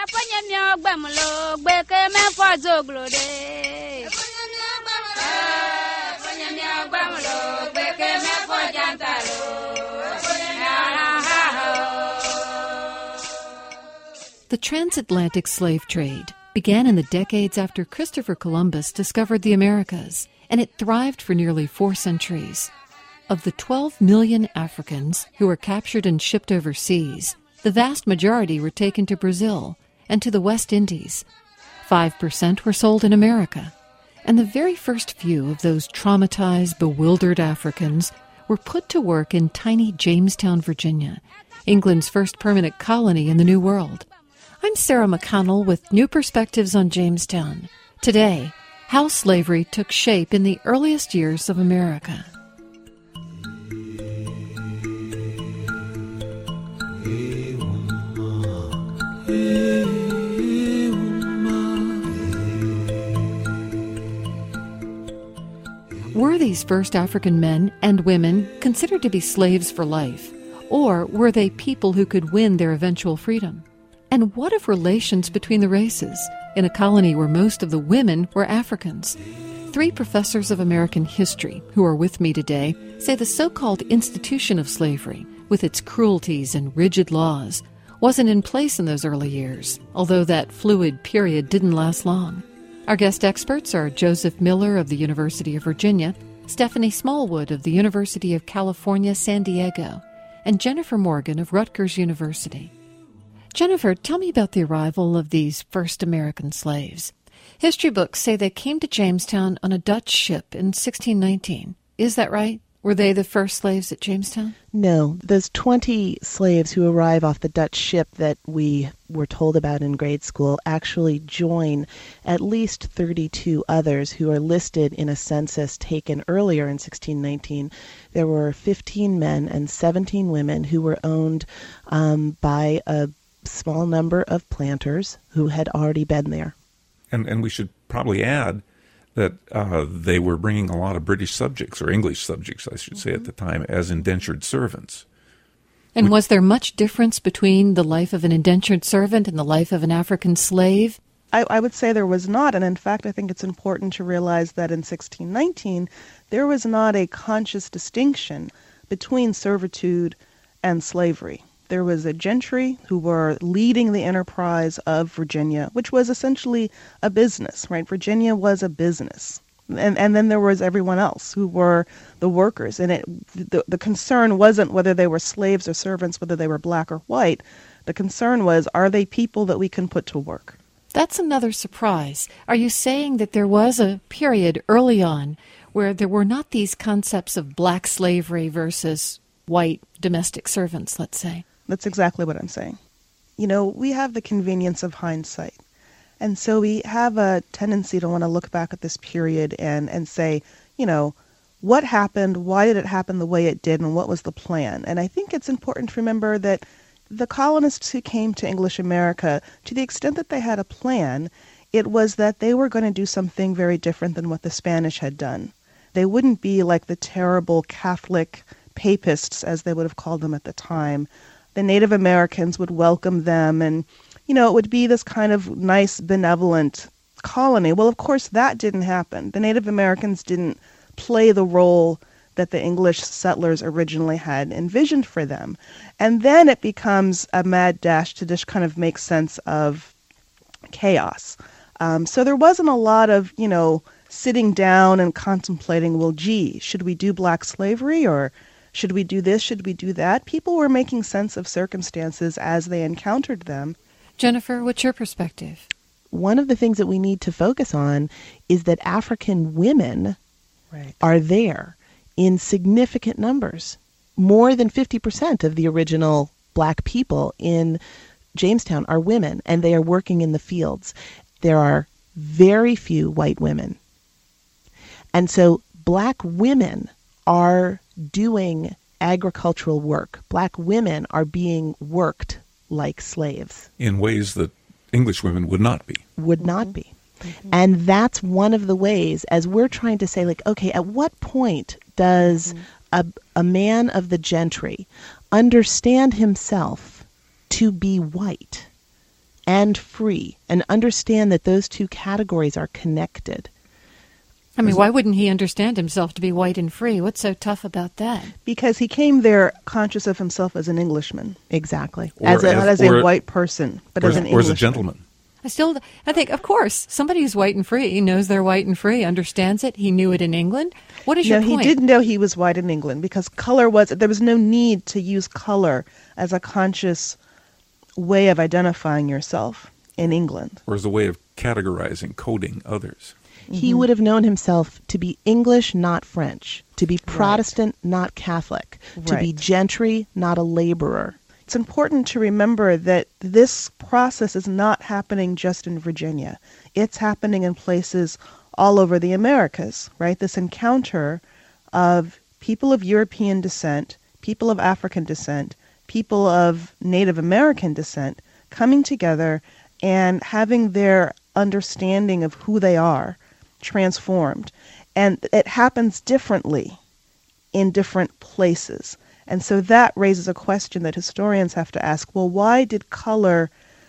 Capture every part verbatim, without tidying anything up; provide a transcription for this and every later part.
The transatlantic slave trade began in the decades after Christopher Columbus discovered the Americas, and it thrived for nearly four centuries. Of the twelve million Africans who were captured and shipped overseas, the vast majority were taken to Brazil and to the West Indies. Five percent were sold in America, and the very first few of those traumatized, bewildered Africans were put to work in tiny Jamestown, Virginia, England's first permanent colony in the New World. I'm Sarah McConnell with New Perspectives on Jamestown. Today, how slavery took shape in the earliest years of America. Were these first African men and women considered to be slaves for life, or were they people who could win their eventual freedom? And what of relations between the races in a colony where most of the women were Africans? Three professors of American history who are with me today say the so-called institution of slavery, with its cruelties and rigid laws, wasn't in place in those early years, although that fluid period didn't last long. Our guest experts are Joseph Miller of the University of Virginia, Stephanie Smallwood of the University of California, San Diego, and Jennifer Morgan of Rutgers University. Jennifer, tell me about the arrival of these first American slaves. History books say they came to Jamestown on a Dutch ship in sixteen nineteen. Is that right? Were they the first slaves at Jamestown? No. Those twenty slaves who arrive off the Dutch ship that we were told about in grade school actually join at least thirty-two others who are listed in a census taken earlier in sixteen nineteen. There were fifteen men and seventeen women who were owned um, by a small number of planters who had already been there. And and we should probably add that uh, they were bringing a lot of British subjects, or English subjects, I should say, mm-hmm. at the time, as indentured servants. And we, was there much difference between the life of an indentured servant and the life of an African slave? I, I would say there was not, and in fact I think it's important to realize that in sixteen nineteen there was not a conscious distinction between servitude and slavery. There was a gentry who were leading the enterprise of Virginia, which was essentially a business, right? Virginia was a business. And and then there was everyone else who were the workers. And it the, the concern wasn't whether they were slaves or servants, whether they were black or white. The concern was, are they people that we can put to work? That's another surprise. Are you saying that there was a period early on where there were not these concepts of black slavery versus white domestic servants, let's say? That's exactly what I'm saying. You know, we have the convenience of hindsight. And so we have a tendency to want to look back at this period and, and say, you know, what happened? Why did it happen the way it did? And what was the plan? And I think it's important to remember that the colonists who came to English America, to the extent that they had a plan, it was that they were going to do something very different than what the Spanish had done. They wouldn't be like the terrible Catholic papists, as they would have called them at the time. The Native Americans would welcome them, and, you know, it would be this kind of nice, benevolent colony. Well, of course, that didn't happen. The Native Americans didn't play the role that the English settlers originally had envisioned for them. And then it becomes a mad dash to just kind of make sense of chaos. Um, so there wasn't a lot of, you know, sitting down and contemplating, well, gee, should we do black slavery, or should we do this? Should we do that? People were making sense of circumstances as they encountered them. Jennifer, what's your perspective? One of the things that we need to focus on is that African women right. are there in significant numbers. More than fifty percent of the original black people in Jamestown are women, and they are working in the fields. There are very few white women. And so black women are doing agricultural work. Black women are being worked like slaves. In ways that English women would not be. Would mm-hmm. not be. Mm-hmm. And that's one of the ways, as we're trying to say, like, okay, at what point does mm-hmm. a, a man of the gentry understand himself to be white and free, and understand that those two categories are connected. I mean, why wouldn't he understand himself to be white and free? What's so tough about that? Because he came there conscious of himself as an Englishman. Exactly. As a, not as or, a white person, but or, as an or Englishman. as a gentleman. I still, I think, of course, somebody who's white and free knows they're white and free, understands it. He knew it in England. What is no, your point? he didn't know he was white in England because color was, there was no need to use color as a conscious way of identifying yourself in England. Or as a way of categorizing, coding others. He Mm-hmm. would have known himself to be English, not French, to be Protestant, right. not Catholic, to right. be gentry, not a laborer. It's important to remember that this process is not happening just in Virginia. It's happening in places all over the Americas, right? This encounter of people of European descent, people of African descent, people of Native American descent coming together and having their understanding of who they are transformed. And it happens differently in different places. And so that raises a question that historians have to ask. Well, why did color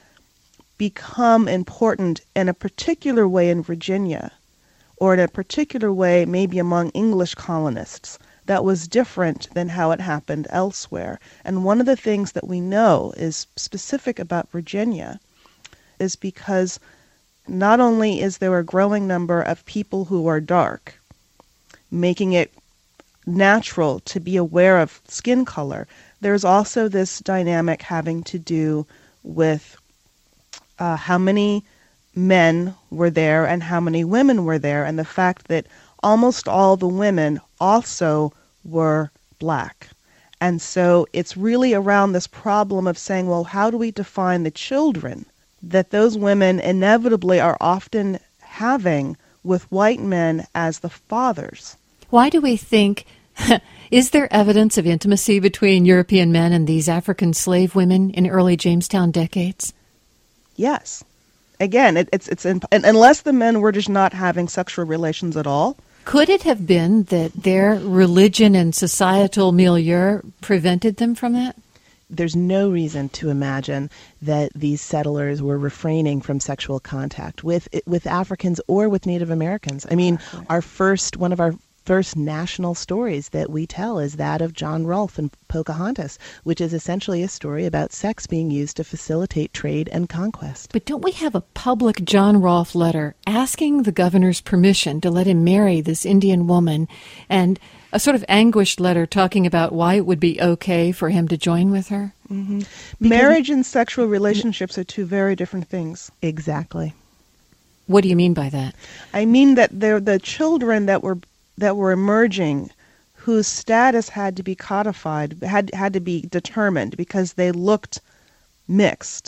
become important in a particular way in Virginia, or in a particular way maybe among English colonists, that was different than how it happened elsewhere? And one of the things that we know is specific about Virginia is because not only is there a growing number of people who are dark, making it natural to be aware of skin color, there's also this dynamic having to do with uh, how many men were there and how many women were there, and the fact that almost all the women also were black. And so it's really around this problem of saying, well, how do we define the children that those women inevitably are often having with white men as the fathers? Why do we think, is there evidence of intimacy between European men and these African slave women in early Jamestown decades? Yes. Again, it, it's it's in, unless the men were just not having sexual relations at all. Could it have been that their religion and societal milieu prevented them from that? There's no reason to imagine that these settlers were refraining from sexual contact with with Africans or with Native Americans. I mean, Exactly. our first one of our first national stories that we tell is that of John Rolfe and Pocahontas, which is essentially a story about sex being used to facilitate trade and conquest. But don't we have a public John Rolfe letter asking the governor's permission to let him marry this Indian woman, and a sort of anguished letter talking about why it would be okay for him to join with her? Mm-hmm. Marriage and sexual relationships are two very different things. Exactly. What do you mean by that? I mean that they're the children that were that were emerging, whose status had to be codified, had had to be determined because they looked mixed.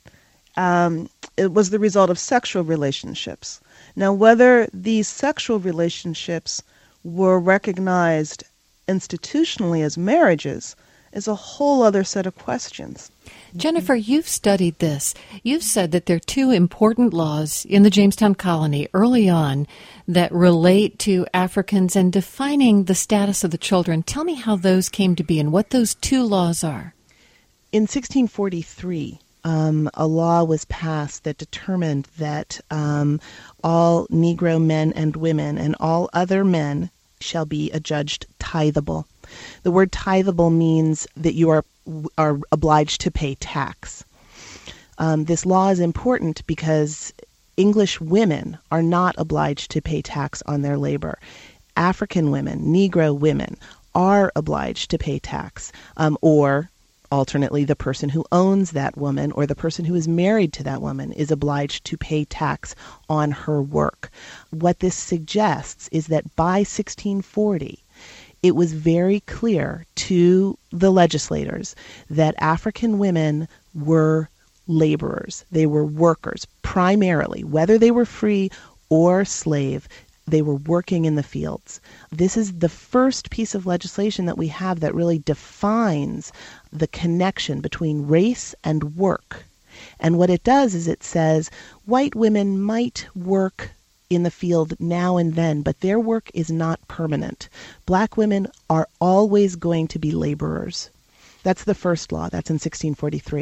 Um, it was the result of sexual relationships. Now, whether these sexual relationships were recognized institutionally as marriages is a whole other set of questions. Jennifer, you've studied this. You've said that there are two important laws in the Jamestown colony early on that relate to Africans and defining the status of the children. Tell me how those came to be and what those two laws are. In sixteen forty-three, um, a law was passed that determined that um, all Negro men and women and all other men shall be adjudged tithable. The word tithable means that you are are obliged to pay tax. Um, this law is important because English women are not obliged to pay tax on their labor. African women, Negro women, are obliged to pay tax, um, or alternately, the person who owns that woman or the person who is married to that woman is obliged to pay tax on her work. What this suggests is that by sixteen forty, it was very clear to the legislators that African women were laborers. They were workers, primarily. Whether they were free or slave, they were working in the fields. This is the first piece of legislation that we have that really defines the connection between race and work. And what it does is it says white women might work in the field now and then, but their work is not permanent. Black women are always going to be laborers. That's the first law. That's in sixteen forty-three.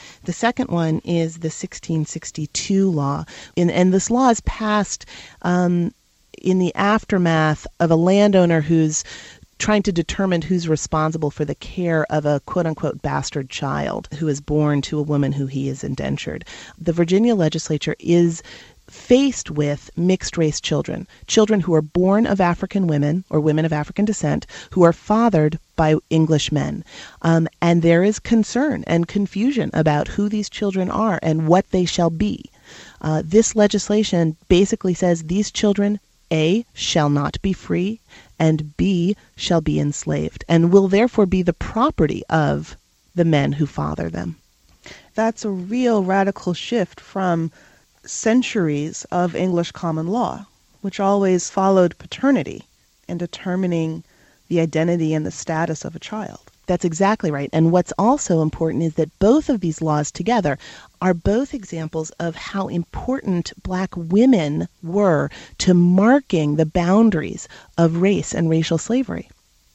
The second one is the sixteen sixty-two law. In, and this law is passed um, in the aftermath of a landowner who's trying to determine who's responsible for the care of a quote-unquote bastard child who is born to a woman who he has indentured. The Virginia legislature is faced with mixed-race children, children who are born of African women or women of African descent who are fathered by English men. Um, and there is concern and confusion about who these children are and what they shall be. Uh, this legislation basically says these children, A, shall not be free, and B, shall be enslaved, and will therefore be the property of the men who father them. That's a real radical shift from centuries of English common law, which always followed paternity in determining the identity and the status of a child. That's exactly right. And what's also important is that both of these laws together are both examples of how important black women were to marking the boundaries of race and racial slavery.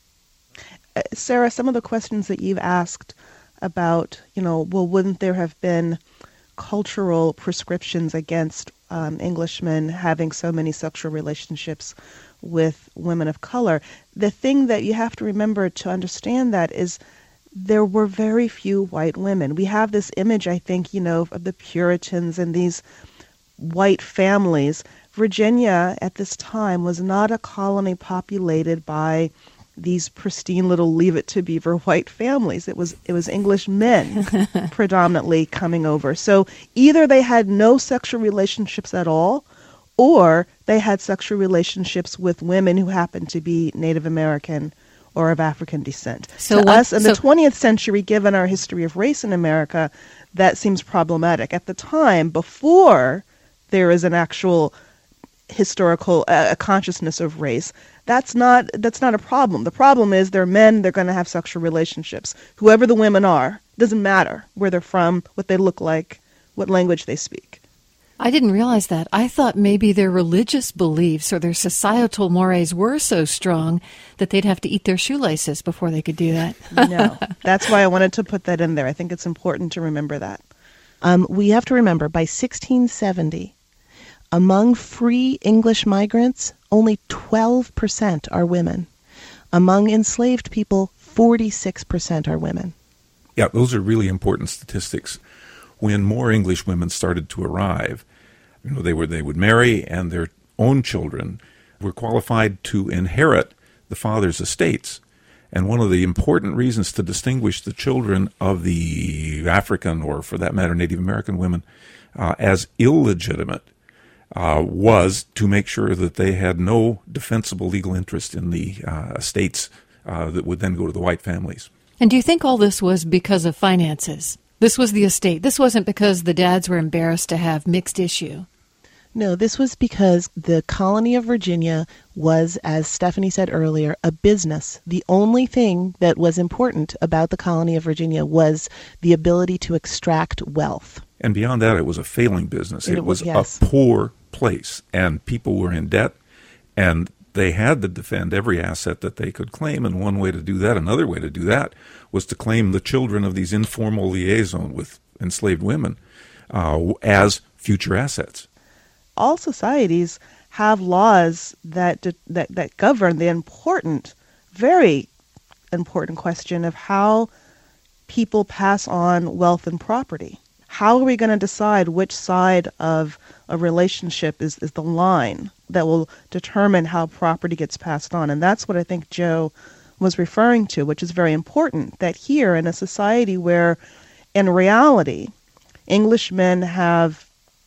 Uh, Sarah, some of the questions that you've asked about, you know, well, wouldn't there have been cultural prescriptions against um, Englishmen having so many sexual relationships with women of color? The thing that you have to remember to understand that is there were very few white women. We have this image, I think, you know, of the Puritans and these white families. Virginia at this time was not a colony populated by these pristine little Leave It to Beaver white families. It was it was English men predominantly coming over. So either they had no sexual relationships at all, or they had sexual relationships with women who happened to be Native American or of African descent. So to what, us in so, the twentieth century, given our history of race in America, that seems problematic. At the time, before there is an actual historical uh, consciousness of race, that's not that's not a problem. The problem is they're men, they're going to have sexual relationships. Whoever the women are, doesn't matter where they're from, what they look like, what language they speak. I didn't realize that. I thought maybe their religious beliefs or their societal mores were so strong that they'd have to eat their shoelaces before they could do that. No, that's why I wanted to put that in there. I think it's important to remember that. Um, we have to remember, by sixteen seventy, among free English migrants, only twelve percent are women. Among enslaved people, forty-six percent are women. Yeah, those are really important statistics. When more English women started to arrive, you know, they were they would marry, and their own children were qualified to inherit the father's estates. And one of the important reasons to distinguish the children of the African, or for that matter, Native American women, uh, as illegitimate uh, was to make sure that they had no defensible legal interest in the uh, estates uh, that would then go to the white families. And do you think all this was because of finances? This was the estate. This wasn't because the dads were embarrassed to have mixed issue. No, this was because the colony of Virginia was, as Stephanie said earlier, a business. The only thing that was important about the colony of Virginia was the ability to extract wealth. And beyond that, it was a failing business. It, it was yes. a poor place, and people were in debt, and they had to defend every asset that they could claim, and one way to do that, another way to do that, was to claim the children of these informal liaison with enslaved women uh, as future assets. All societies have laws that that that govern the important, very important question of how people pass on wealth and property. How are we going to decide which side of a relationship is, is the line that will determine how property gets passed on? And that's what I think Joe was referring to, which is very important, that here in a society where, in reality, Englishmen have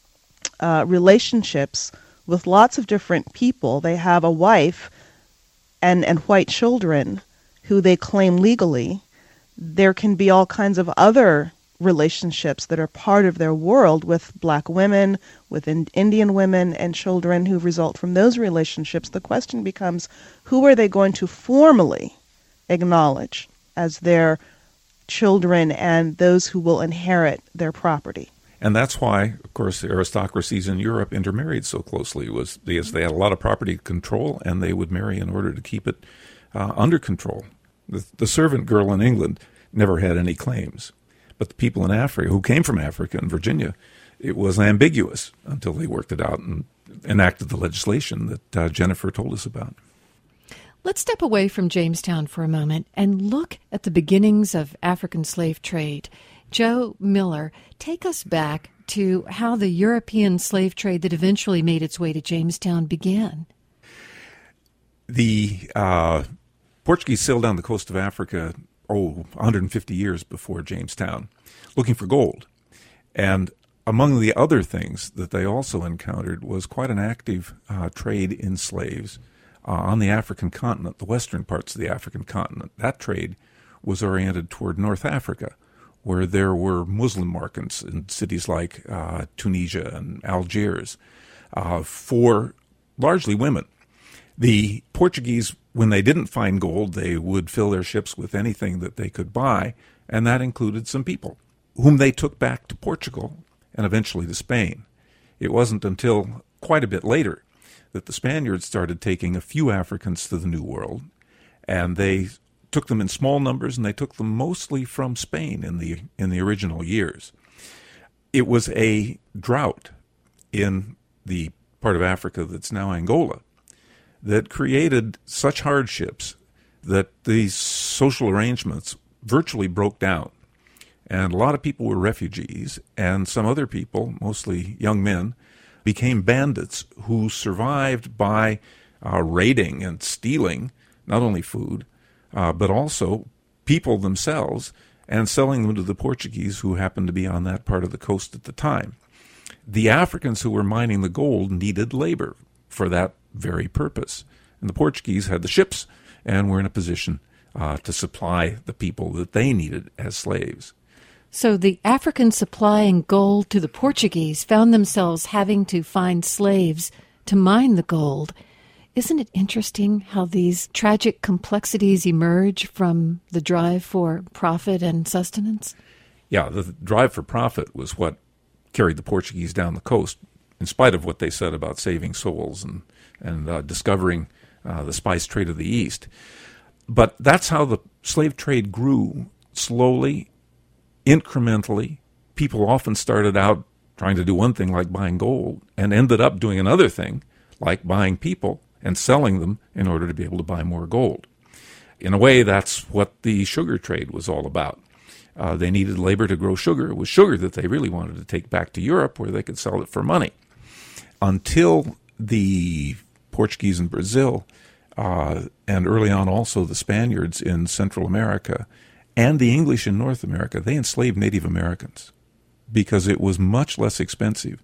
uh, relationships with lots of different people. They have a wife and, and white children who they claim legally. There can be all kinds of other relationships that are part of their world with black women, with in- Indian women and children who result from those relationships. The question becomes, who are they going to formally acknowledge as their children and those who will inherit their property? And that's why, of course, the aristocracies in Europe intermarried so closely, was because they had a lot of property control, and they would marry in order to keep it uh, under control. The, the servant girl in England never had any claims, But the people in Africa, who came from Africa and Virginia, it was ambiguous until they worked it out and enacted the legislation that uh, Jennifer told us about. Let's step away from Jamestown for a moment and look at the beginnings of African slave trade. Joe Miller, take us back to how the European slave trade that eventually made its way to Jamestown began. The uh, Portuguese sailed down the coast of Africa, oh, one hundred fifty years before Jamestown, looking for gold. And among the other things that they also encountered was quite an active uh, trade in slaves uh, on the African continent, the western parts of the African continent. That trade was oriented toward North Africa, where there were Muslim markets in cities like uh, Tunisia and Algiers uh, for largely women. The Portuguese, when they didn't find gold, they would fill their ships with anything that they could buy, and that included some people, whom they took back to Portugal and eventually to Spain. It wasn't until quite a bit later that the Spaniards started taking a few Africans to the New World, and they took them in small numbers, and they took them mostly from Spain in the in the original years. It was a drought in the part of Africa that's now Angola that created such hardships that these social arrangements virtually broke down. And a lot of people were refugees, and some other people, mostly young men, became bandits who survived by uh, raiding and stealing not only food, uh, but also people themselves, and selling them to the Portuguese who happened to be on that part of the coast at the time. The Africans who were mining the gold needed labor for that very purpose. And the Portuguese had the ships and were in a position uh, to supply the people that they needed as slaves. So the Africans supplying gold to the Portuguese found themselves having to find slaves to mine the gold. Isn't it interesting how these tragic complexities emerge from the drive for profit and sustenance? Yeah, the drive for profit was what carried the Portuguese down the coast, in spite of what they said about saving souls and, and uh, discovering uh, the spice trade of the East. But that's how the slave trade grew slowly, incrementally. People often started out trying to do one thing like buying gold and ended up doing another thing like buying people and selling them in order to be able to buy more gold. In a way, that's what the sugar trade was all about. Uh, they needed labor to grow sugar. It was sugar that they really wanted to take back to Europe where they could sell it for money. Until the Portuguese in Brazil, uh, and early on also the Spaniards in Central America, and the English in North America, they enslaved Native Americans because it was much less expensive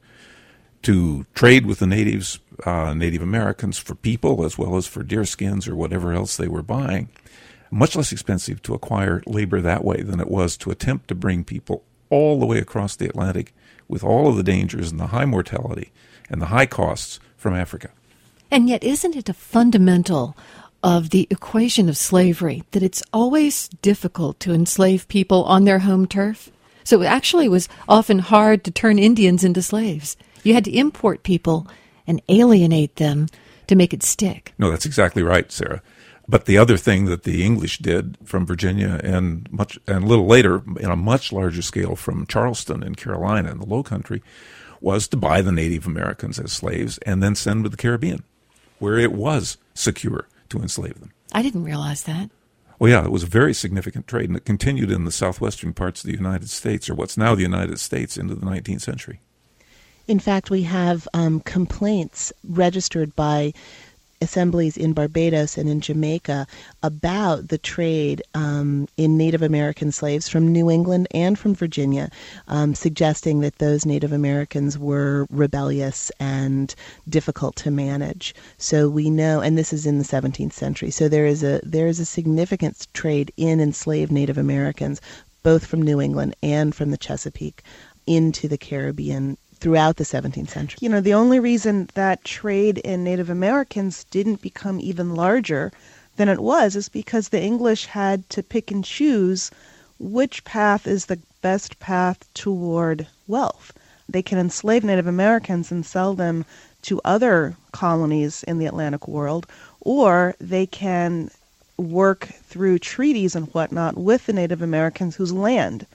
to trade with the natives, uh, Native Americans, for people as well as for deerskins or whatever else they were buying. Much less expensive to acquire labor that way than it was to attempt to bring people all the way across the Atlantic with all of the dangers and the high mortality and the high costs from Africa. And yet, isn't it a fundamental of the equation of slavery that it's always difficult to enslave people on their home turf? So it actually was often hard to turn Indians into slaves. You had to import people and alienate them to make it stick. No, that's exactly right, Sarah. But the other thing that the English did from Virginia and much and a little later in a much larger scale from Charleston in Carolina in the Low Country was to buy the Native Americans as slaves and then send them to the Caribbean, where it was secure to enslave them. I didn't realize that. Well, yeah, it was a very significant trade, and it continued in the southwestern parts of the United States, or what's now the United States, into the nineteenth century. In fact, we have um, complaints registered by assemblies in Barbados and in Jamaica about the trade um, in Native American slaves from New England and from Virginia, um, suggesting that those Native Americans were rebellious and difficult to manage. So we know, and this is in the seventeenth century, so there is a there is a significant trade in enslaved Native Americans, both from New England and from the Chesapeake, into the Caribbean throughout the seventeenth century. You know, the only reason that trade in Native Americans didn't become even larger than it was is because the English had to pick and choose which path is the best path toward wealth. They can enslave Native Americans and sell them to other colonies in the Atlantic world, or they can work through treaties and whatnot with the Native Americans whose land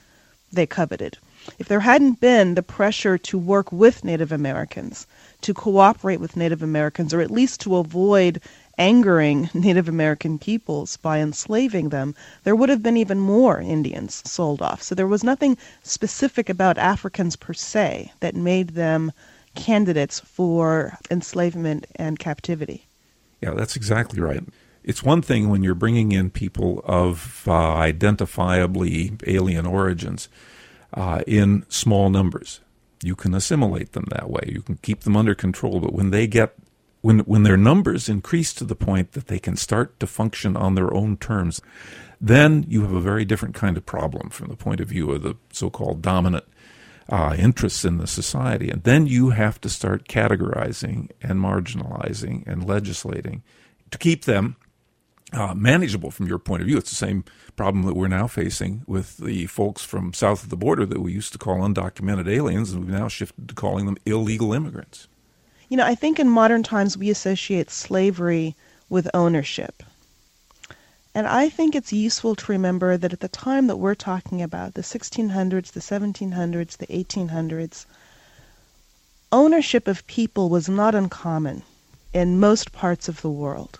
they coveted. If there hadn't been the pressure to work with Native Americans, to cooperate with Native Americans, or at least to avoid angering Native American peoples by enslaving them, there would have been even more Indians sold off. So there was nothing specific about Africans per se that made them candidates for enslavement and captivity. Yeah, that's exactly right. It's one thing when you're bringing in people of uh, identifiably alien origins uh, in small numbers. You can assimilate them that way. You can keep them under control. But when they get, when when their numbers increase to the point that they can start to function on their own terms, then you have a very different kind of problem from the point of view of the so-called dominant uh, interests in the society. And then you have to start categorizing and marginalizing and legislating to keep them Uh, manageable from your point of view. It's the same problem that we're now facing with the folks from south of the border that we used to call undocumented aliens, and we've now shifted to calling them illegal immigrants. You know, I think in modern times we associate slavery with ownership. And I think it's useful to remember that at the time that we're talking about, the sixteen hundreds, the seventeen hundreds, the eighteen hundreds, ownership of people was not uncommon in most parts of the world.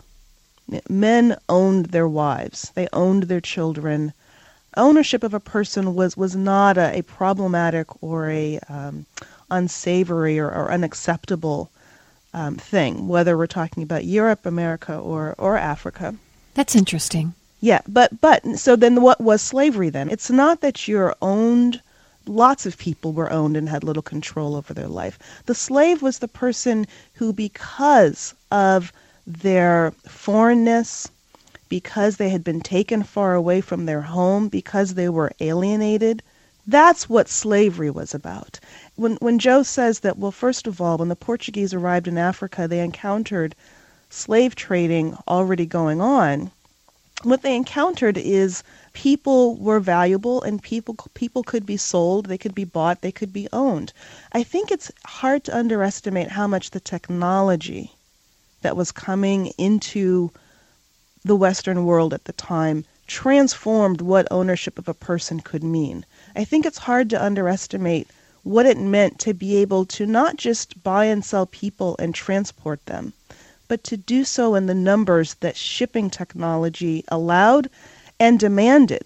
Men owned their wives. They owned their children. Ownership of a person was, was not a, a problematic or a um, unsavory or, or unacceptable um, thing, whether we're talking about Europe, America, or, or Africa. That's interesting. Yeah, but, but so then what was slavery then? It's not that you're owned. Lots of people were owned and had little control over their life. The slave was the person who, because of their foreignness, because they had been taken far away from their home, because they were alienated, that's what slavery was about. When when Joe says that, well, first of all, when the Portuguese arrived in Africa, they encountered slave trading already going on. What they encountered is people were valuable and people people could be sold, they could be bought, they could be owned. I think it's hard to underestimate how much the technology that was coming into the Western world at the time transformed what ownership of a person could mean. I think it's hard to underestimate what it meant to be able to not just buy and sell people and transport them, but to do so in the numbers that shipping technology allowed and demanded.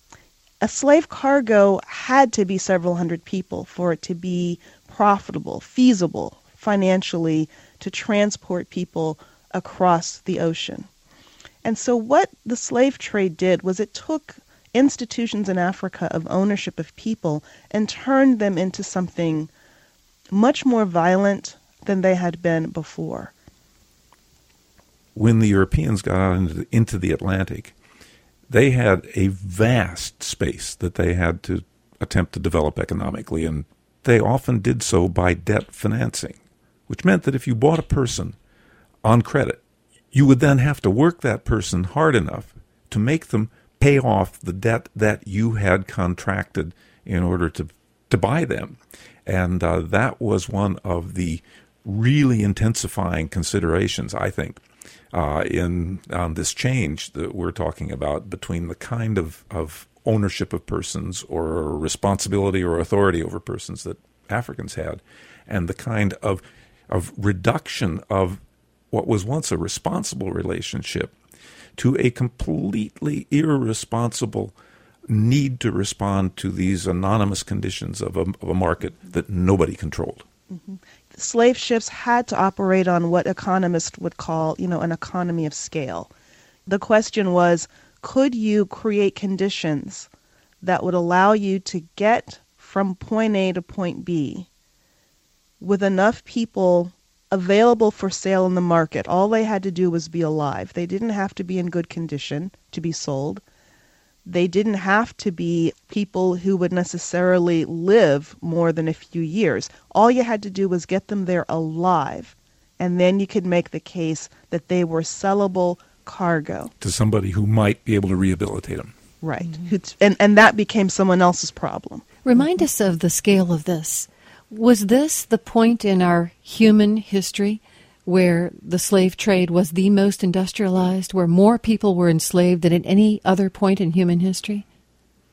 A slave cargo had to be several hundred people for it to be profitable, feasible, financially, to transport people across the ocean. And so what the slave trade did was it took institutions in Africa of ownership of people and turned them into something much more violent than they had been before. When the Europeans got out into the, into the Atlantic, they had a vast space that they had to attempt to develop economically, and they often did so by debt financing, which meant that if you bought a person on credit, you would then have to work that person hard enough to make them pay off the debt that you had contracted in order to, to buy them. And uh, that was one of the really intensifying considerations, I think, uh, in on this change that we're talking about between the kind of, of ownership of persons or responsibility or authority over persons that Africans had, and the kind of of reduction of what was once a responsible relationship to a completely irresponsible need to respond to these anonymous conditions of a, of a market that nobody controlled. Mm-hmm. Slave ships had to operate on what economists would call, you know, an economy of scale. The question was, could you create conditions that would allow you to get from point A to point B with enough people available for sale in the market? All they had to do was be alive. They didn't have to be in good condition to be sold. They didn't have to be people who would necessarily live more than a few years. All you had to do was get them there alive, and then you could make the case that they were sellable cargo. To somebody who might be able to rehabilitate them. Right. Mm-hmm. And, and that became someone else's problem. Remind us of the scale of this. Was this the point in our human history where the slave trade was the most industrialized, where more people were enslaved than at any other point in human history?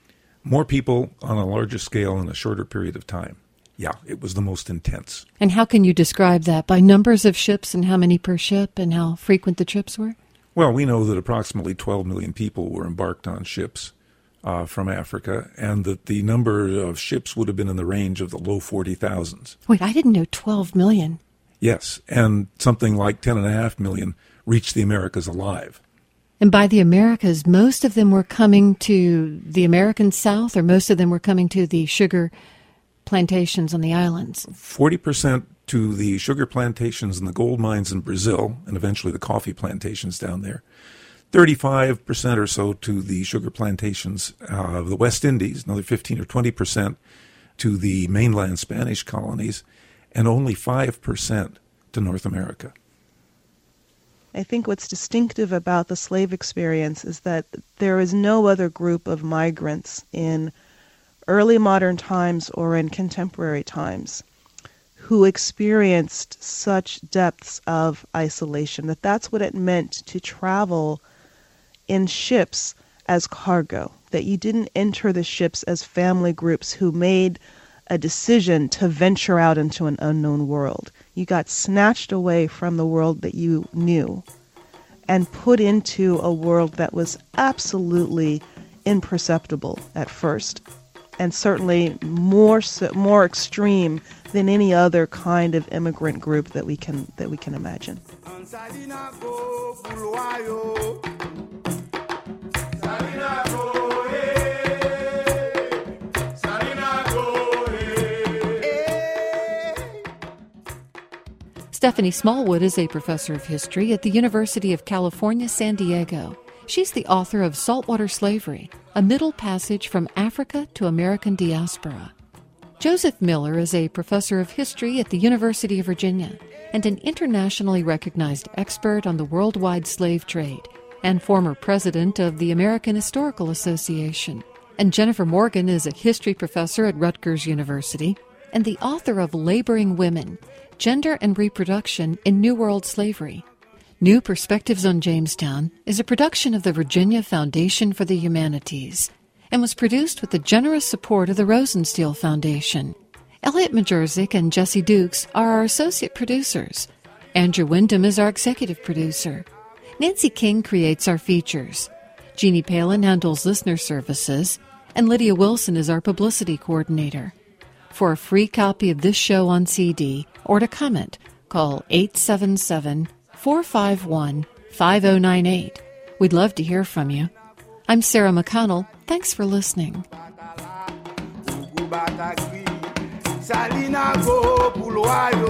More people on a larger scale in a shorter period of time. Yeah, it was the most intense. And how can you describe that? By numbers of ships and how many per ship and how frequent the trips were? Well, we know that approximately twelve million people were embarked on ships uh, from Africa, and that the number of ships would have been in the range of the low forty thousands. Wait, I didn't know twelve million. Yes, and something like ten and a half million reached the Americas alive. And by the Americas, most of them were coming to the American South, or most of them were coming to the sugar plantations on the islands? forty percent to the sugar plantations and the gold mines in Brazil, and eventually the coffee plantations down there. thirty-five percent or so to the sugar plantations uh, of the West Indies, another fifteen or twenty percent to the mainland Spanish colonies, and only five percent to North America. I think what's distinctive about the slave experience is that there is no other group of migrants in early modern times or in contemporary times who experienced such depths of isolation, that that's what it meant to travel in ships as cargo, that you didn't enter the ships as family groups who made a decision to venture out into an unknown world. You got snatched away from the world that you knew and put into a world that was absolutely imperceptible at first, and certainly more more extreme than any other kind of immigrant group that we can that we can imagine. Stephanie Smallwood is a professor of history at the University of California, San Diego. She's the author of Saltwater Slavery, A Middle Passage from Africa to American Diaspora. Joseph Miller is a professor of history at the University of Virginia and an internationally recognized expert on the worldwide slave trade and former president of the American Historical Association. And Jennifer Morgan is a history professor at Rutgers University and the author of Laboring Women, Gender and Reproduction in New World Slavery. New Perspectives on Jamestown is a production of the Virginia Foundation for the Humanities and was produced with the generous support of the Rosenstiel Foundation. Elliot Majerzik and Jesse Dukes are our associate producers. Andrew Wyndham is our executive producer. Nancy King creates our features. Jeannie Palin handles listener services, and Lydia Wilson is our publicity coordinator. For a free copy of this show on C D or to comment, call eight seven seven, four five one, five oh nine eight. We'd love to hear from you. I'm Sarah McConnell. Thanks for listening. Salina go